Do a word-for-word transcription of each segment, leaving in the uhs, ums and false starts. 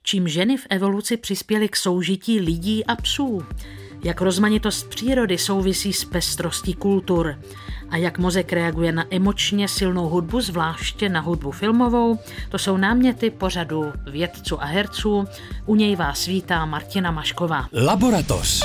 Čím ženy v evoluci přispěly k soužití lidí a psů, jak rozmanitost přírody souvisí s pestrostí kultur a jak mozek reaguje na emočně silnou hudbu, zvláště na hudbu filmovou, to jsou náměty pořadu vědců a herců. U něj vás vítá Martina Mašková. Laboratoř.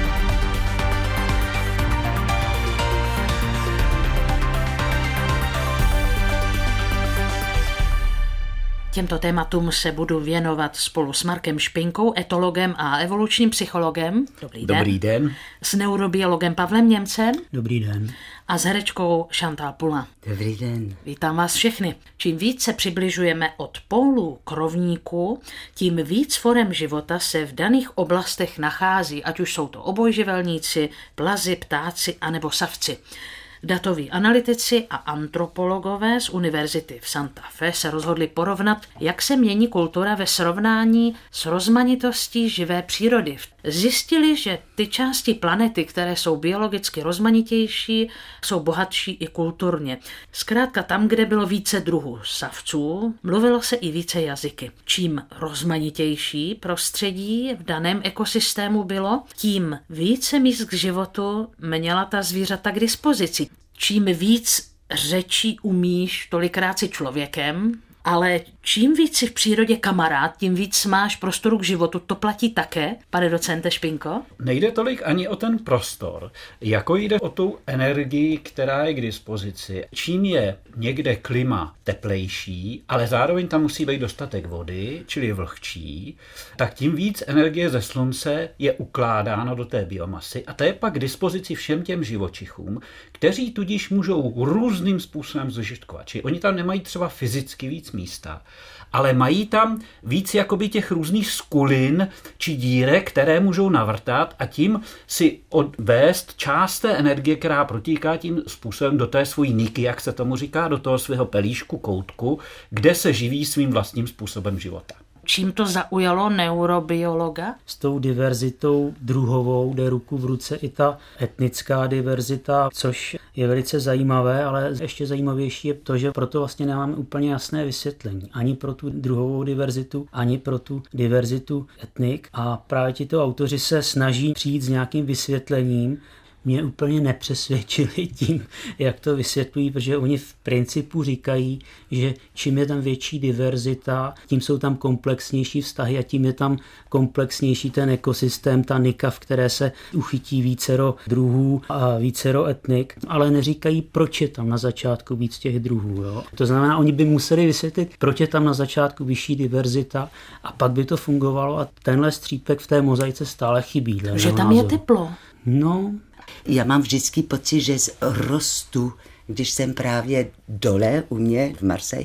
Těmto tématům se budu věnovat spolu s Markem Špinkou, etologem a evolučním psychologem. Dobrý den. Dobrý den. S neurobiologem Pavlem Němcem. Dobrý den. A s herečkou Chantal Pula. Dobrý den. Vítám vás všechny. Čím víc se přibližujeme od pólu k rovníku, tím víc forem života se v daných oblastech nachází, ať už jsou to obojživelníci, plazi, ptáci anebo savci. Datoví analytici a antropologové z univerzity v Santa Fe se rozhodli porovnat, jak se mění kultura ve srovnání s rozmanitostí živé přírody. Zjistili, že ty části planety, které jsou biologicky rozmanitější, jsou bohatší i kulturně. Zkrátka tam, kde bylo více druhů savců, mluvilo se i více jazyky. Čím rozmanitější prostředí v daném ekosystému bylo, tím více míst k životu měla ta zvířata k dispozici. Čím víc řečí umíš, tolikrát si člověkem, ale čím víc si v přírodě kamarád, tím víc máš prostoru k životu. To platí také, pane docente Špinko? Nejde tolik ani o ten prostor, jako jde o tu energii, která je k dispozici. Čím je někde klima teplejší, ale zároveň tam musí být dostatek vody, čili vlhčí, tak tím víc energie ze slunce je ukládáno do té biomasy a to je pak k dispozici všem těm živočichům, kteří tudíž můžou různým způsobem zužitkovat. Čili oni tam nemají třeba fyzicky víc místa, ale mají tam víc jakoby těch různých skulin či dírek, které můžou navrtat a tím si odvést část té energie, která protíká tím způsobem do té svojí niky, jak se tomu říká, do toho svého pelíšku, koutku, kde se živí svým vlastním způsobem života. Čím to zaujalo neurobiologa? S tou diverzitou druhovou jde ruku v ruce i ta etnická diverzita, což je velice zajímavé, ale ještě zajímavější je to, že proto vlastně nemáme úplně jasné vysvětlení. Ani pro tu druhovou diverzitu, ani pro tu diverzitu etnik. A právě tito autoři se snaží přijít s nějakým vysvětlením. Mě úplně nepřesvědčili tím, jak to vysvětlují, protože oni v principu říkají, že čím je tam větší diverzita, tím jsou tam komplexnější vztahy a tím je tam komplexnější ten ekosystém, ta nika, v které se uchytí vícero druhů a vícero etnik, ale neříkají, proč je tam na začátku víc těch druhů. Jo? To znamená, oni by museli vysvětlit, proč je tam na začátku vyšší diverzita a pak by to fungovalo a tenhle střípek v té mozaice stále chybí. Že tam je teplo. No, Já mám vždycky pocit, že rostu, když jsem právě dole u mě v Marseille,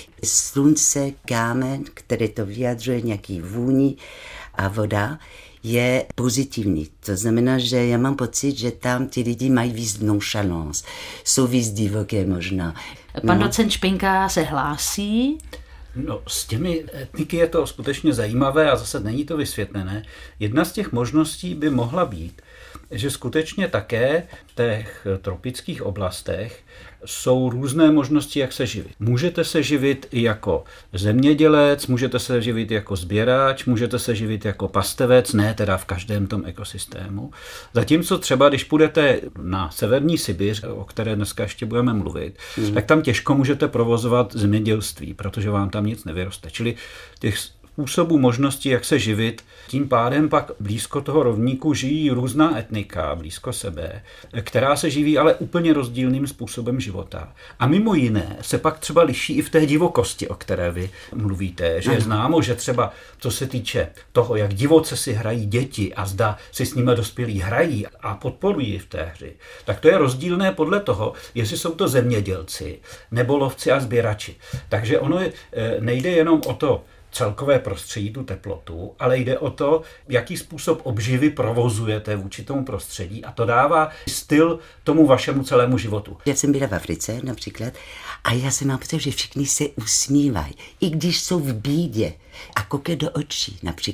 slunce, kámen, které to vyjadřuje, nějaký vůni a voda, je pozitivní. To znamená, že já mám pocit, že tam ti lidi mají víc nonchalance, jsou víc divoké možná. Pan no. docent Špinka se hlásí. No, s těmi etniky je to skutečně zajímavé a zase není to vysvětlené. Jedna z těch možností by mohla být, že skutečně také v těch tropických oblastech jsou různé možnosti, jak se živit. Můžete se živit i jako zemědělec, můžete se živit jako sběrač, můžete se živit jako pastevec, ne teda v každém tom ekosystému. Zatímco třeba, když půjdete na severní Sibiř, o které dneska ještě budeme mluvit, mm. tak tam těžko můžete provozovat zemědělství, protože vám tam nic nevyroste. Čili těch způsobů možností, jak se živit. Tím pádem pak blízko toho rovníku žijí různá etnika, blízko sebe, která se živí ale úplně rozdílným způsobem života. A mimo jiné se pak třeba liší i v té divokosti, o které vy mluvíte. Že je známo, že třeba co se týče toho, jak divoce si hrají děti a zda si s nimi dospělí hrají a podporují v té hře, tak to je rozdílné podle toho, jestli jsou to zemědělci nebo lovci a sběrači. Takže ono je, nejde jenom o to, celkové prostředí, tu teplotu, ale jde o to, jaký způsob obživy provozujete vůči tomu prostředí a to dává styl tomu vašemu celému životu. Já jsem byla v Africe například a já jsem mám pocit, že všichni se usmívají, i když jsou v bídě a koukají do očí například. A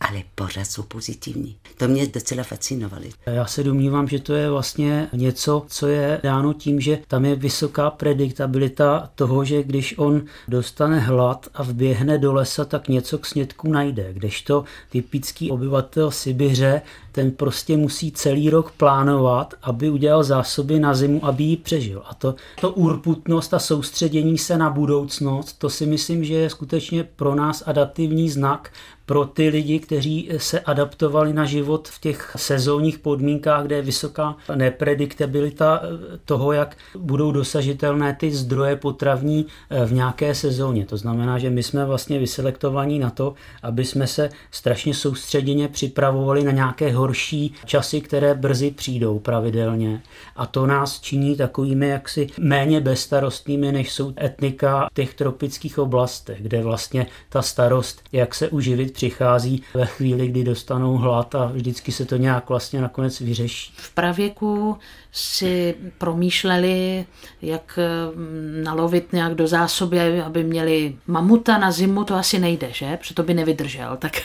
ale pořád jsou pozitivní. To mě docela fascinovalo. Já se domnívám, že to je vlastně něco, co je dáno tím, že tam je vysoká prediktabilita toho, že když on dostane hlad a vběhne do lesa, tak něco k snědku najde. Kdežto typický obyvatel Sibiře, ten prostě musí celý rok plánovat, aby udělal zásoby na zimu, aby ji přežil. A to, to urputnost a soustředění se na budoucnost, to si myslím, že je skutečně pro nás adaptivní znak, pro ty lidi, kteří se adaptovali na život v těch sezónních podmínkách, kde je vysoká neprediktabilita toho, jak budou dosažitelné ty zdroje potravní v nějaké sezóně. To znamená, že my jsme vlastně vyselektovaní na to, aby jsme se strašně soustředěně připravovali na nějaké horší časy, které brzy přijdou pravidelně. A to nás činí takovými jaksi méně bezstarostnými, než jsou etnika v těch tropických oblastech, kde vlastně ta starost, jak se uživit, přichází ve chvíli, kdy dostanou hlad a vždycky se to nějak vlastně nakonec vyřeší. V pravěku si promýšleli, jak nalovit nějak do zásoby, aby měli mamuta na zimu, to asi nejde, že? Protože to by nevydržel, tak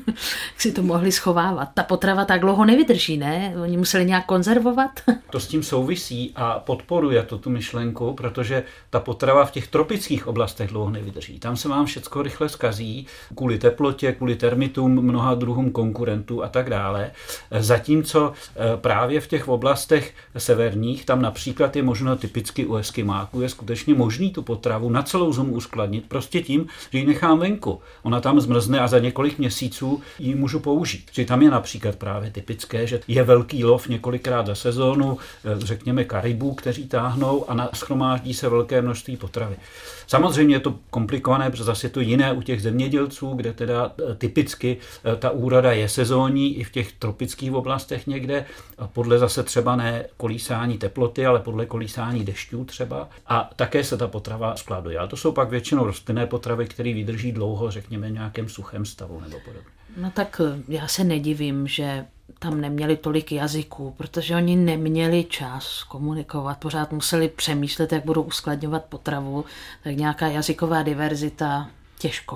si to mohli schovávat. Ta potrava tak dlouho nevydrží, ne? Oni museli nějak konzervovat. To s tím souvisí a podporuje to tu myšlenku, protože ta potrava v těch tropických oblastech dlouho nevydrží. Tam se vám všecko rychle zkazí kvůli teplotě, kvůli termitům, mnoha druhům konkurentů a tak dále. Zatímco právě v těch oblastech severních, tam například je možno typicky u Eskimáků, je skutečně možný tu potravu na celou zimu uskladnit prostě tím, že ji nechám venku. Ona tam zmrzne a za několik měsíců ji můžu použít. Či tam je například právě typické, že je velký lov několikrát za sezónu, řekněme Karibů, kteří táhnou a shromáždí se velké množství potravy. Samozřejmě je to komplikované, protože zase je to jiné u těch zemědělců, kde teda typicky ta úroda je sezónní i v těch tropických oblastech někde, podle zase třeba ne kolísání teploty, ale podle kolísání dešťů třeba. A také se ta potrava skladuje. Ale to jsou pak většinou rostlinné potravy, které vydrží dlouho, řekněme, v nějakém suchém stavu nebo podobně. No tak já se nedivím, že tam neměli tolik jazyků, protože oni neměli čas komunikovat, pořád museli přemýšlet, jak budou uskladňovat potravu, tak nějaká jazyková diverzita těžko.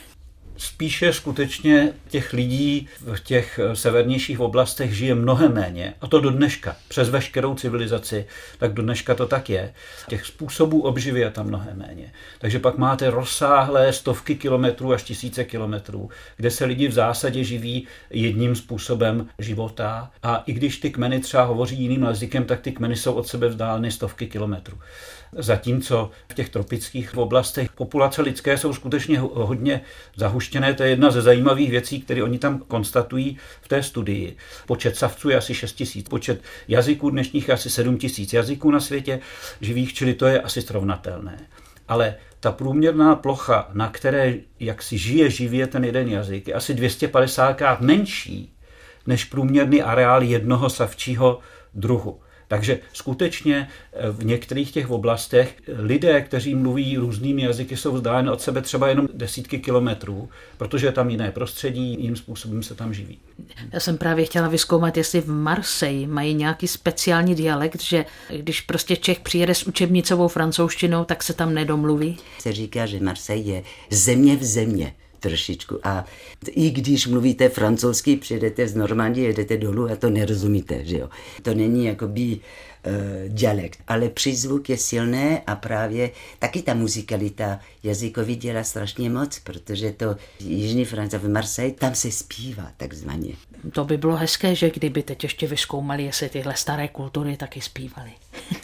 Spíše skutečně těch lidí v těch severnějších oblastech žije mnohem méně. A to do dneška. Přes veškerou civilizaci, tak do dneška to tak je. Těch způsobů obživy je tam mnohem méně. Takže pak máte rozsáhlé stovky kilometrů až tisíce kilometrů, kde se lidi v zásadě živí jedním způsobem života. A i když ty kmeny třeba hovoří jiným jazykem, tak ty kmeny jsou od sebe vzdáleny stovky kilometrů. Zatímco v těch tropických oblastech populace lidské jsou skutečně hodně zahuštěné. To je jedna ze zajímavých věcí, které oni tam konstatují v té studii. Počet savců je asi šest tisíc, počet jazyků dnešních je asi sedm tisíc jazyků na světě živých, čili to je asi srovnatelné. Ale ta průměrná plocha, na které jak si žije živě ten jeden jazyk, je asi dvě stě padesátkrát menší než průměrný areál jednoho savčího druhu. Takže skutečně v některých těch oblastech lidé, kteří mluví různými jazyky, jsou vzdáleni od sebe třeba jenom desítky kilometrů, protože je tam jiné prostředí, jiným způsobem se tam živí. Já jsem právě chtěla vyzkoumat, jestli v Marseille mají nějaký speciální dialekt, že když prostě Čech přijede s učebnicovou francouzštinou, tak se tam nedomluví. Se říká, že Marseille je země v země. Trošičku. A i když mluvíte francouzsky, přijedete z Normandie, jedete dolů a to nerozumíte, že jo. To není jakoby uh, dialekt, ale přízvuk je silné a právě taky ta muzikalita jazykový dělá strašně moc, protože to jižní Francie v Marseille, tam se zpívá takzvaně. To by bylo hezké, že kdyby teď ještě vyzkoumali, jestli tyhle staré kultury taky zpívaly.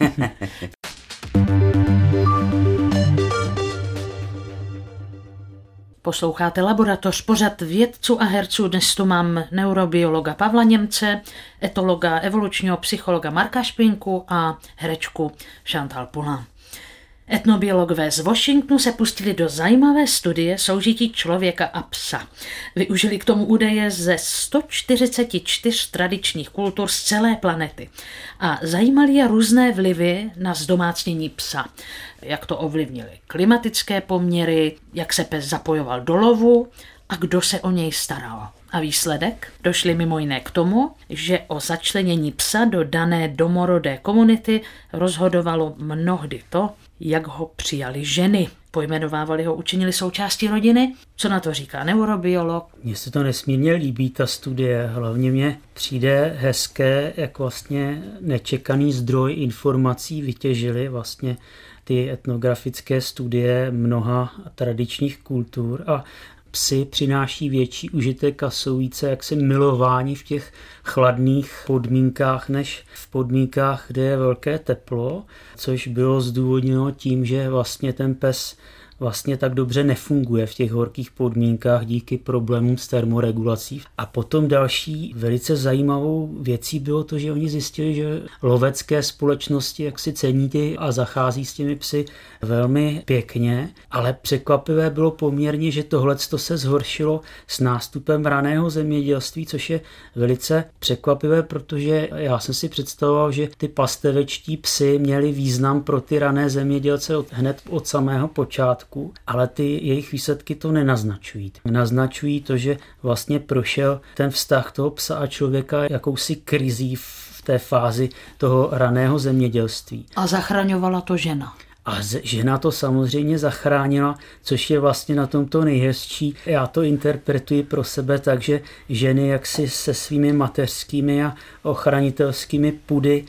Posloucháte Laboratoř, pořad vědců a herců. Dnes tu mám neurobiologa Pavla Němce, etologa, evolučního psychologa Marka Špinku a herečku Chantal Poulain. Etnobiologové z Washingtonu se pustili do zajímavé studie soužití člověka a psa. Využili k tomu údaje ze sto čtyřicet čtyři tradičních kultur z celé planety a zajímali je různé vlivy na zdomácnění psa. Jak to ovlivnily klimatické poměry, jak se pes zapojoval do lovu a kdo se o něj staral. A výsledek? Došli mimo jiné k tomu, že o začlenění psa do dané domorodé komunity rozhodovalo mnohdy to, Jak ho přijali ženy? Pojmenovávali ho, učinili součástí rodiny? Co na to říká neurobiolog? Mně se to nesmírně líbí, ta studie. Hlavně mně přijde hezké, jak vlastně nečekaný zdroj informací vytěžili vlastně ty etnografické studie mnoha tradičních kultur a psy přináší větší užitek a jsou více jaksi milováni v těch chladných podmínkách než v podmínkách, kde je velké teplo, což bylo zdůvodněno tím, že vlastně ten pes vlastně tak dobře nefunguje v těch horkých podmínkách díky problémům s termoregulací. A potom další velice zajímavou věcí bylo to, že oni zjistili, že lovecké společnosti jak si cení ty a zachází s těmi psy velmi pěkně, ale překvapivé bylo poměrně, že tohleto se zhoršilo s nástupem raného zemědělství, což je velice překvapivé, protože já jsem si představoval, že ty pastevečtí psy měli význam pro ty rané zemědělce od, hned od samého počátku. Ale ty jejich výsledky to nenaznačují. Naznačují to, že vlastně prošel ten vztah toho psa a člověka jakousi krizí v té fázi toho raného zemědělství. A zachraňovala to žena. A žena to samozřejmě zachránila, což je vlastně na tomto nejhezčí. Já to interpretuji pro sebe tak, že ženy jaksi se svými mateřskými a ochranitelskými pudy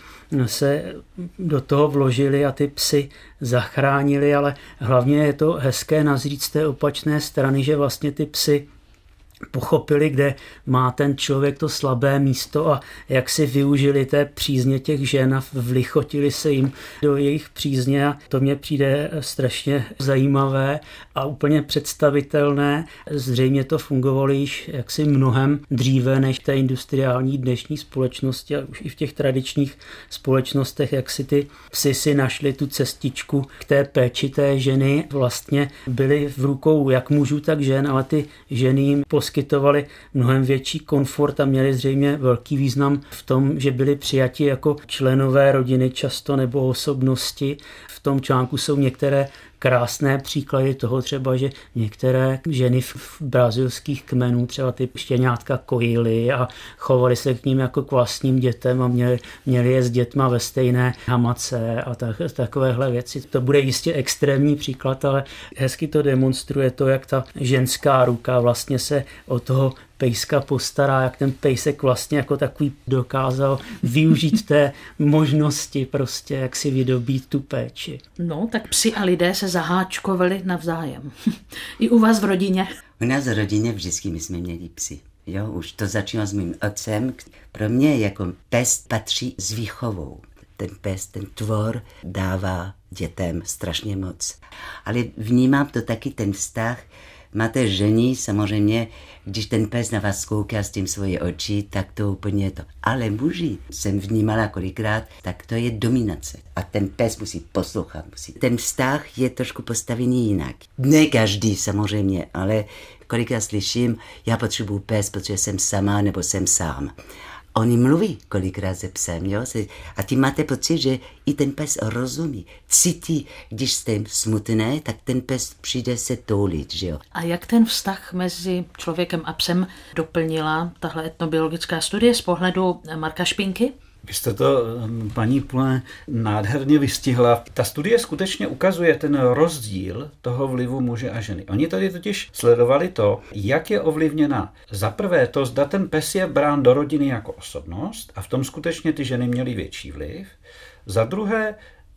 se do toho vložili a ty psy zachránili, ale hlavně je to hezké nazřít z té opačné strany, že vlastně ty psy pochopili, kde má ten člověk to slabé místo a jak si využili té přízně těch žen a vlichotili se jim do jejich přízně a to mně přijde strašně zajímavé a úplně představitelné. Zřejmě to fungovalo již jaksi mnohem dříve než v té industriální dnešní společnosti a už i v těch tradičních společnostech, jak si ty psy si našli tu cestičku k té péči té ženy. Vlastně byly v rukou jak mužů, tak žen, ale ty ženy jim poskytovali mnohem větší komfort a měli zřejmě velký význam v tom, že byli přijati jako členové rodiny často nebo osobnosti. V tom článku jsou některé krásné příklady toho třeba, že některé ženy v brazilských kmenů třeba ty štěňátka kojily a chovali se k ním jako k vlastním dětem a měli, měli je s dětma ve stejné hamace a tak, takovéhle věci. To bude jistě extrémní příklad, ale hezky to demonstruje to, jak ta ženská ruka vlastně se o toho pejska postará, jak ten pejsek vlastně jako takový dokázal využít té možnosti prostě, jak si vydobít tu péči. No, tak psi a lidé se zaháčkovali navzájem. I u vás v rodině? U nás v rodině vždycky my jsme měli psy. Jo, už to začínalo s mým otcem. Pro mě jako pes patří s výchovou. Ten pes, ten tvor dává dětem strašně moc. Ale vnímám to taky ten vztah. Máte žení, samozřejmě, když ten pes na vás kouká s tím svoje oči, tak to úplně to. Ale muži, jsem vnímala kolikrát, tak to je dominace. A ten pes musí poslouchat. Musí. Ten vztah je trošku postavený jinak. Ne každý samozřejmě, ale kolikrát slyším, já potřebuji pes, protože jsem sama nebo jsem sám. Oni mluví kolikrát se psem, jo? A ty máte pocit, že i ten pes rozumí, cítí, když jste smutné, tak ten pes přijde se toulit, že jo. A jak ten vztah mezi člověkem a psem doplnila tahle etnobiologická studie z pohledu Marka Špinky? Vy jste to, paní Pule, nádherně vystihla. Ta studie skutečně ukazuje ten rozdíl toho vlivu muže a ženy. Oni tady totiž sledovali to, jak je ovlivněna za prvé to, zda ten pes je brán do rodiny jako osobnost a v tom skutečně ty ženy měly větší vliv. Za druhé,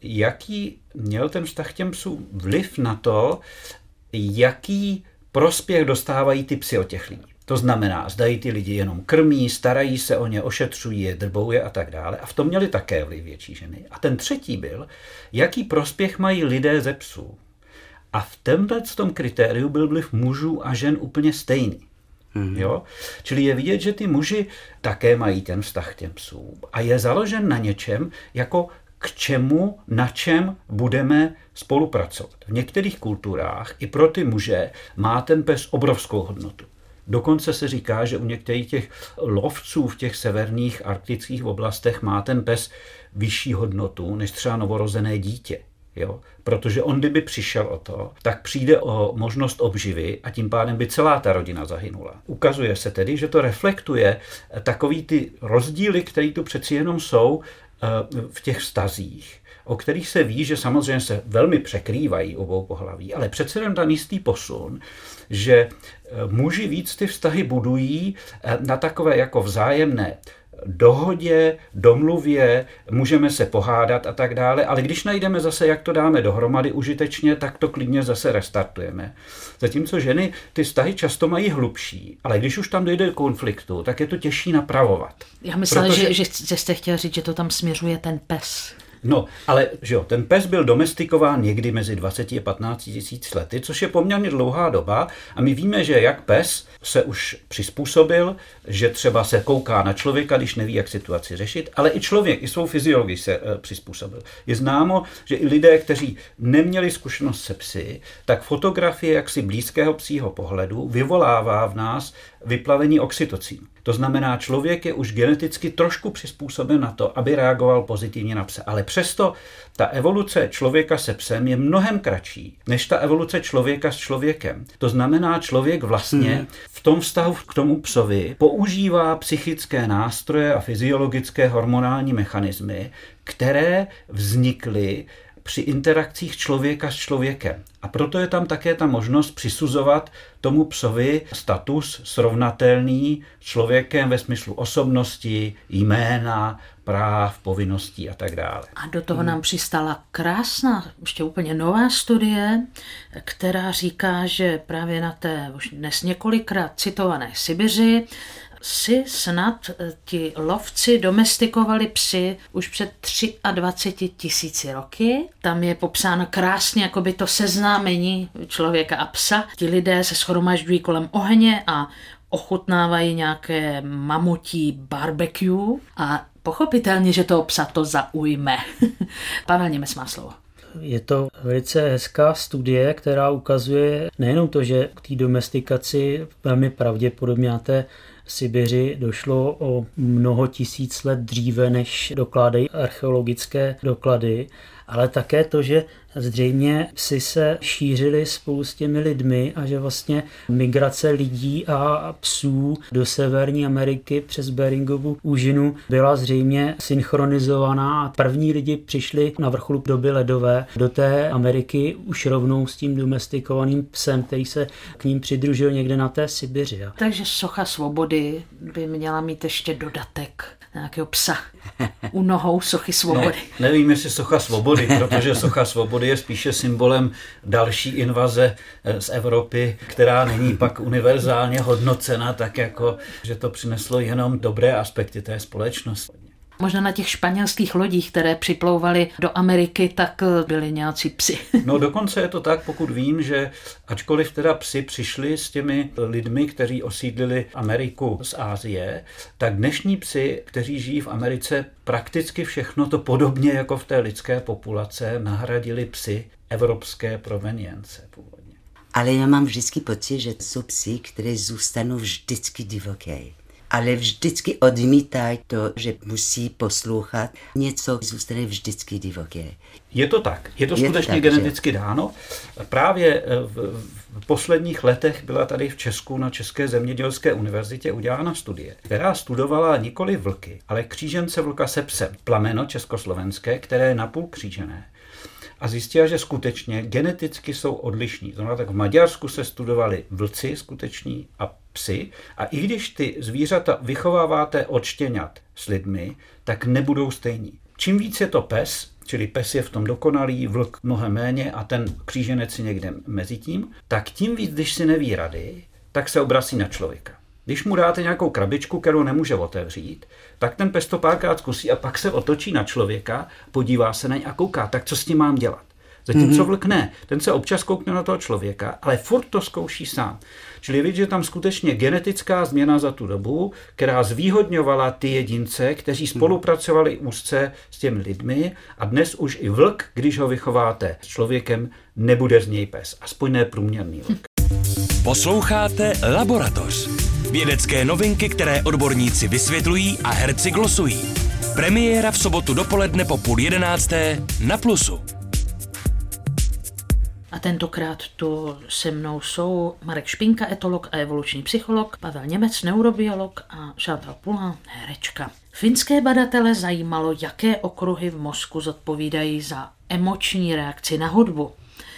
jaký měl ten vztah těm psům vliv na to, jaký prospěch dostávají ty psy od těch lidí. To znamená, zdají ty lidi jenom krmí, starají se o ně, ošetřují je, drbou je a tak dále. A v tom měli také vliv větší ženy. A ten třetí byl, jaký prospěch mají lidé ze psů. A v tomhle tom kritériu byl vliv mužů a žen úplně stejný. Mm-hmm. Jo? Čili je vidět, že ty muži také mají ten vztah k těm psům. A je založen na něčem, jako k čemu, na čem budeme spolupracovat. V některých kulturách i pro ty muže má ten pes obrovskou hodnotu. Dokonce se říká, že u některých těch lovců v těch severních arktických oblastech má ten pes vyšší hodnotu než třeba novorozené dítě. Jo? Protože on, kdyby přišel o to, tak přijde o možnost obživy a tím pádem by celá ta rodina zahynula. Ukazuje se tedy, že to reflektuje takový ty rozdíly, které tu přeci jenom jsou v těch vztazích, o kterých se ví, že samozřejmě se velmi překrývají obou pohlaví, ale přece jen ten jistý posun, že muži víc ty vztahy budují na takové jako vzájemné dohodě, domluvě, můžeme se pohádat a tak dále, ale když najdeme zase, jak to dáme dohromady užitečně, tak to klidně zase restartujeme. Zatímco ženy ty vztahy často mají hlubší, ale když už tam dojde k konfliktu, tak je to těžší napravovat. Já myslela, Protože... že, že jste chtěl říct, že to tam směřuje ten pes. No, ale že jo, ten pes byl domestikován někdy mezi dvaceti a patnácti tisíc lety, což je poměrně dlouhá doba a my víme, že jak pes se už přizpůsobil, že třeba se kouká na člověka, když neví, jak situaci řešit, ale i člověk, i svou fyziologii se e, přizpůsobil. Je známo, že i lidé, kteří neměli zkušenost se psy, tak fotografie jaksi blízkého psího pohledu vyvolává v nás vyplavení oxytocínu. To znamená, člověk je už geneticky trošku přizpůsoben na to, aby reagoval pozitivně na pse. Ale přesto ta evoluce člověka se psem je mnohem kratší, než ta evoluce člověka s člověkem. To znamená, člověk vlastně hmm. v tom vztahu k tomu psovi používá psychické nástroje a fyziologické hormonální mechanismy, které vznikly při interakcích člověka s člověkem. A proto je tam také ta možnost přisuzovat tomu psovi status srovnatelný s člověkem ve smyslu osobnosti, jména, práv, povinností a tak dále. A do toho nám přistala krásná, ještě úplně nová studie, která říká, že právě na té už dnes několikrát citované Sibiři si snad ti lovci domestikovali psy už před dvaceti třemi tisíci roky. Tam je popsáno krásně jakoby to seznámení člověka a psa. Ti lidé se shromažďují kolem ohně a ochutnávají nějaké mamutí barbecue a pochopitelně, že toho psa to zaujme. Pavel Němec má slovo. Je to velice hezká studie, která ukazuje nejenom to, že k té domestikaci velmi pravděpodobně na té Sibiři došlo o mnoho tisíc let dříve, než dokládají archeologické doklady, ale také to, že zřejmě psi se šířily spolu s těmi lidmi a že vlastně migrace lidí a psů do Severní Ameriky přes Beringovu úžinu byla zřejmě synchronizovaná a první lidi přišli na vrcholu doby ledové do té Ameriky už rovnou s tím domestikovaným psem, který se k ním přidružil někde na té Sibiři. Takže socha svobody by měla mít ještě dodatek nějakého psa u nohou sochy svobody. No, nevím, jestli socha svobody, protože socha svobody je spíše symbolem další invaze z Evropy, která není pak univerzálně hodnocena, tak jako, že to přineslo jenom dobré aspekty té společnosti. Možná na těch španělských lodích, které připlouvaly do Ameriky, tak byli nějací psi. No dokonce je to tak, pokud vím, že ačkoliv teda psi přišli s těmi lidmi, kteří osídlili Ameriku z Asie, tak dnešní psi, kteří žijí v Americe, prakticky všechno to podobně jako v té lidské populace nahradili psi evropské provenience původně. Ale já mám vždycky pocit, že jsou psi, které zůstanou vždycky divoké. Ale vždycky odmítají to, že musí poslouchat. Něco zůstane vždycky divoké. Je to tak. Je to je skutečně to tak, geneticky že? dáno. Právě v, v posledních letech byla tady v Česku na České zemědělské univerzitě udělána studie, která studovala nikoli vlky, ale křížence vlka se psem. Plameno československé, které je napůl křížené. A zjistila, že skutečně geneticky jsou odlišní. Znamená, tak v Maďarsku se studovali vlci skuteční a psy. A i když ty zvířata vychováváte od štěňat s lidmi, tak nebudou stejní. Čím víc je to pes, čili pes je v tom dokonalý, vlk mnohem méně a ten kříženec si někde mezi tím, tak tím víc, když si neví rady, tak se obrací na člověka. Když mu dáte nějakou krabičku, kterou nemůže otevřít, tak ten pes to párkrát zkusí a pak se otočí na člověka, podívá se na něj a kouká, tak co s tím mám dělat. Zatímco vlk ne, ten se občas koukne na toho člověka, ale furt to zkouší sám. Čili vidíte, že tam skutečně genetická změna za tu dobu, která zvýhodňovala ty jedince, kteří spolupracovali úzce s těmi lidmi a dnes už i vlk, když ho vychováte s člověkem, nebude z něj pes, aspoň ne průměrný vlk. Posloucháte Laboratoř. Vědecké novinky, které odborníci vysvětlují a herci glosují. Premiéra v sobotu dopoledne po půl jedenácté na Plusu. A tentokrát tu se mnou jsou Marek Špinka, etolog a evoluční psycholog, Pavel Němec, neurobiolog a Chantal Poulain, herečka. Finské badatele zajímalo, jaké okruhy v mozku zodpovídají za emoční reakci na hudbu.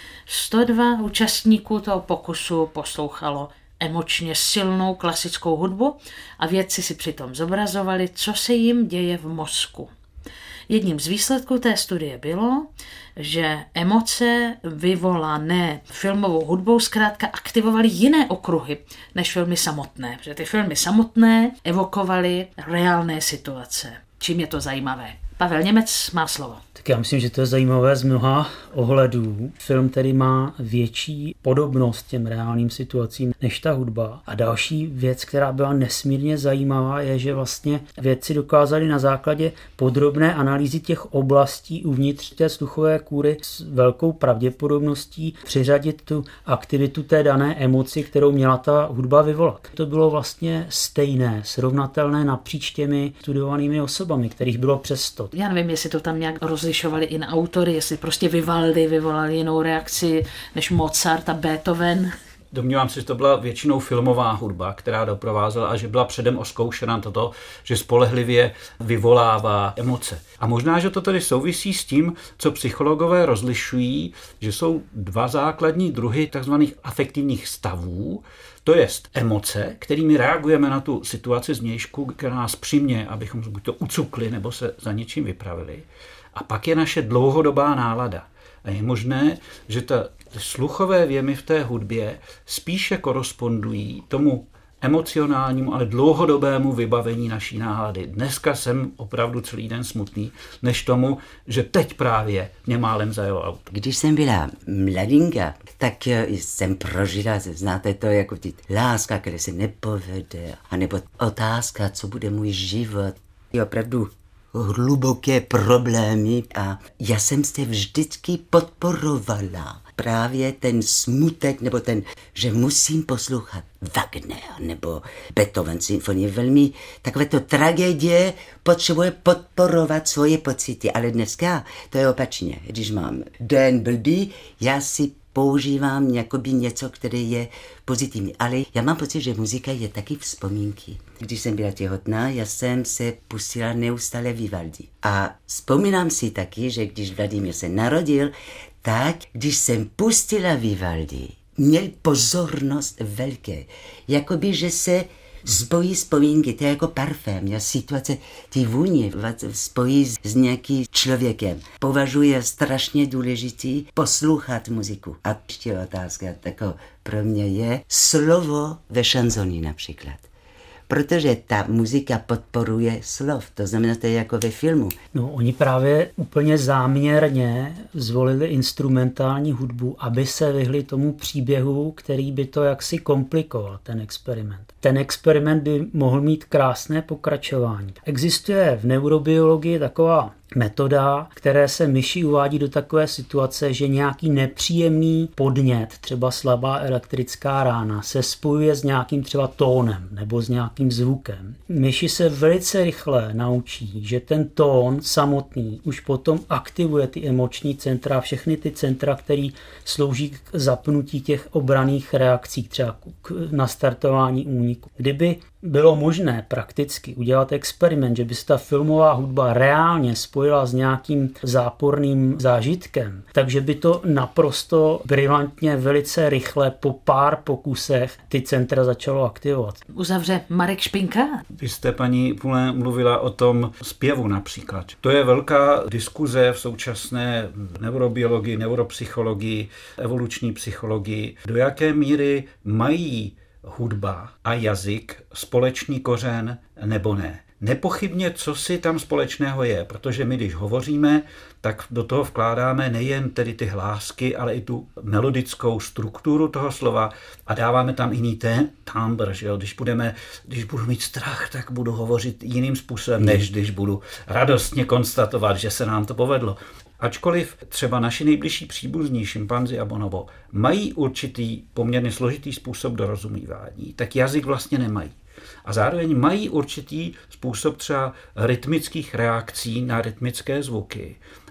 sto dva účastníků toho pokusu poslouchalo emočně silnou klasickou hudbu a vědci si přitom zobrazovali, co se jim děje v mozku. Jedním z výsledků té studie bylo, že emoce vyvolané filmovou hudbou zkrátka aktivovaly jiné okruhy než filmy samotné, protože ty filmy samotné evokovaly reálné situace. Čím je to zajímavé? Pavel Němec má slovo. Tak já myslím, že to je zajímavé z mnoha ohledů. Film tedy má větší podobnost těm reálným situacím než ta hudba. A další věc, která byla nesmírně zajímavá, je, že vlastně vědci dokázali na základě podrobné analýzy těch oblastí uvnitř té sluchové kůry s velkou pravděpodobností přiřadit tu aktivitu té dané emoci, kterou měla ta hudba vyvolat. To bylo vlastně stejné, srovnatelné napříč těmi studovanými osobami, kterých bylo přes sto. Já nevím, jestli to tam nějak rozlišovali i na autory, jestli prostě Vivaldi vyvolali jinou reakci než Mozart a Beethoven. Domnívám se, že to byla většinou filmová hudba, která doprovázela a že byla předem oskoušena toto, že spolehlivě vyvolává emoce. A možná, že to tedy souvisí s tím, co psychologové rozlišují, že jsou dva základní druhy tzv. Afektivních stavů, to jest emoce, kterými reagujeme na tu situaci zvnějšku, která nás přiměje, abychom buď to ucukli nebo se za něčím vypravili. A pak je naše dlouhodobá nálada. A je možné, že ta sluchové věmy v té hudbě spíše korespondují tomu emocionálnímu, ale dlouhodobému vybavení naší nálady. Dneska jsem opravdu celý den smutný, než tomu, že teď právě mě málem zajelo auto. Když jsem byla mladinka, tak jsem prožila, znáte to, jako ty láska, která se nepovede, anebo otázka, co bude můj život. Je opravdu hluboké problémy a já jsem se vždycky podporovala. Právě ten smutek, nebo ten, že musím poslouchat Wagner nebo Beethoven symfonie, velmi takovéto tragédie potřebuje podporovat svoje pocity, ale dneska to je opačně. Když mám den blbý, já si používám jakoby něco, které je pozitivní. Ale já mám pocit, že muzika je taky vzpomínky. Když jsem byla těhotná, já jsem se pustila neustále Vivaldi. A vzpomínám si taky, že když Vladimír se narodil, tak když jsem pustila Vivaldi, měl pozornost velké. Jakoby, že se spojí vzpomínky, to je jako parfém, já situace, ty vůně spojí s nějakým člověkem. Považuji strašně důležitý poslouchat muziku. A ještě otázka tako pro mě je slovo ve šanzoni například. Protože ta muzika podporuje slov, to znamená, to je jako ve filmu. No, oni právě úplně záměrně zvolili instrumentální hudbu, aby se vyhli tomu příběhu, který by to jaksi komplikoval, ten experiment. Ten experiment by mohl mít krásné pokračování. Existuje v neurobiologii taková metoda, které se myši uvádí do takové situace, že nějaký nepříjemný podnět, třeba slabá elektrická rána, se spojuje s nějakým třeba tónem nebo s nějakým zvukem. Myši se velice rychle naučí, že ten tón samotný už potom aktivuje ty emoční centra, všechny ty centra, které slouží k zapnutí těch obranných reakcí, třeba k nastartování úniku. Kdyby bylo možné prakticky udělat experiment, že by se ta filmová hudba reálně spojila s nějakým záporným zážitkem, takže by to naprosto brilantně, velice rychle po pár pokusech ty centra začalo aktivovat. Uzavře Marek Špinka. Vy jste, paní Poulain, mluvila o tom zpěvu například. To je velká diskuze v současné neurobiologii, neuropsychologii, evoluční psychologii. Do jaké míry mají hudba a jazyk společný kořen nebo ne. Nepochybně, co si tam společného je, protože my, když hovoříme, tak do toho vkládáme nejen tedy ty hlásky, ale i tu melodickou strukturu toho slova a dáváme tam jiný ten timbr, že jo? Když budeme, když budu mít strach, tak budu hovořit jiným způsobem, než když budu radostně konstatovat, že se nám to povedlo. Ačkoliv třeba naši nejbližší příbuzní, šimpanzi a bonobo, mají určitý poměrně složitý způsob dorozumívání, tak jazyk vlastně nemají. A zároveň mají určitý způsob třeba rytmických reakcí na rytmické zvuky.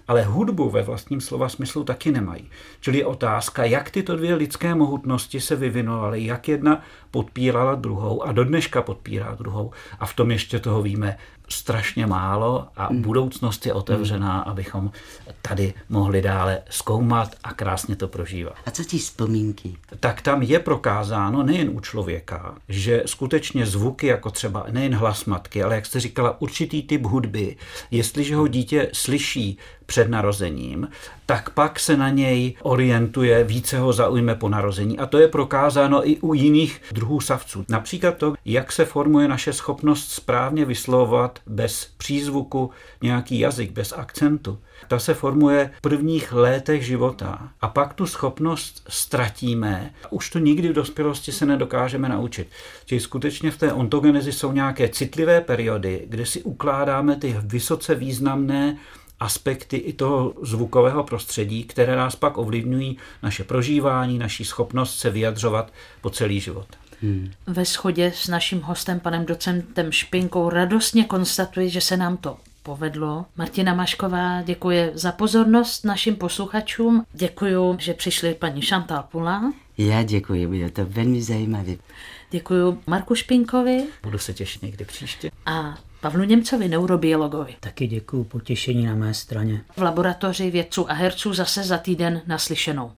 ale hudbu ve vlastním slova smyslu taky nemají. Čili je otázka, jak tyto dvě lidské mohutnosti se vyvinuly, jak jedna podpírala druhou a do dneška podpírá druhou. A v tom ještě toho víme strašně málo a budoucnost je otevřená, abychom tady mohli dále zkoumat a krásně to prožívat. A co ti vzpomínky? Tak tam je prokázáno nejen u člověka, že skutečně zvuky, jako třeba nejen hlas matky, ale jak jste říkala, určitý typ hudby, jestliže ho dítě slyší před narozením, tak pak se na něj orientuje, více ho zaujme po narození. A to je prokázáno i u jiných druhů savců. Například to, jak se formuje naše schopnost správně vyslovovat bez přízvuku nějaký jazyk, bez akcentu. Ta se formuje v prvních létech života a pak tu schopnost ztratíme a už to nikdy v dospělosti se nedokážeme naučit. Čili skutečně v té ontogenezi jsou nějaké citlivé periody, kde si ukládáme ty vysoce významné aspekty i toho zvukového prostředí, které nás pak ovlivňují naše prožívání, naši schopnost se vyjadřovat po celý život. Hmm. Ve shodě s naším hostem, panem docentem Špinkou, radostně konstatuji, že se nám to povedlo. Martina Mašková děkuje za pozornost našim posluchačům. Děkuju, že přišli paní Chantal Pula. Já děkuji, bylo to velmi zajímavé. Děkuju Marku Špinkovi. Budu se těšit někdy příště. A Pavlu Němcovi, neurobiologovi. Taky děkuju, potěšení na mé straně. V laboratoři vědců a herců zase za týden naslyšenou.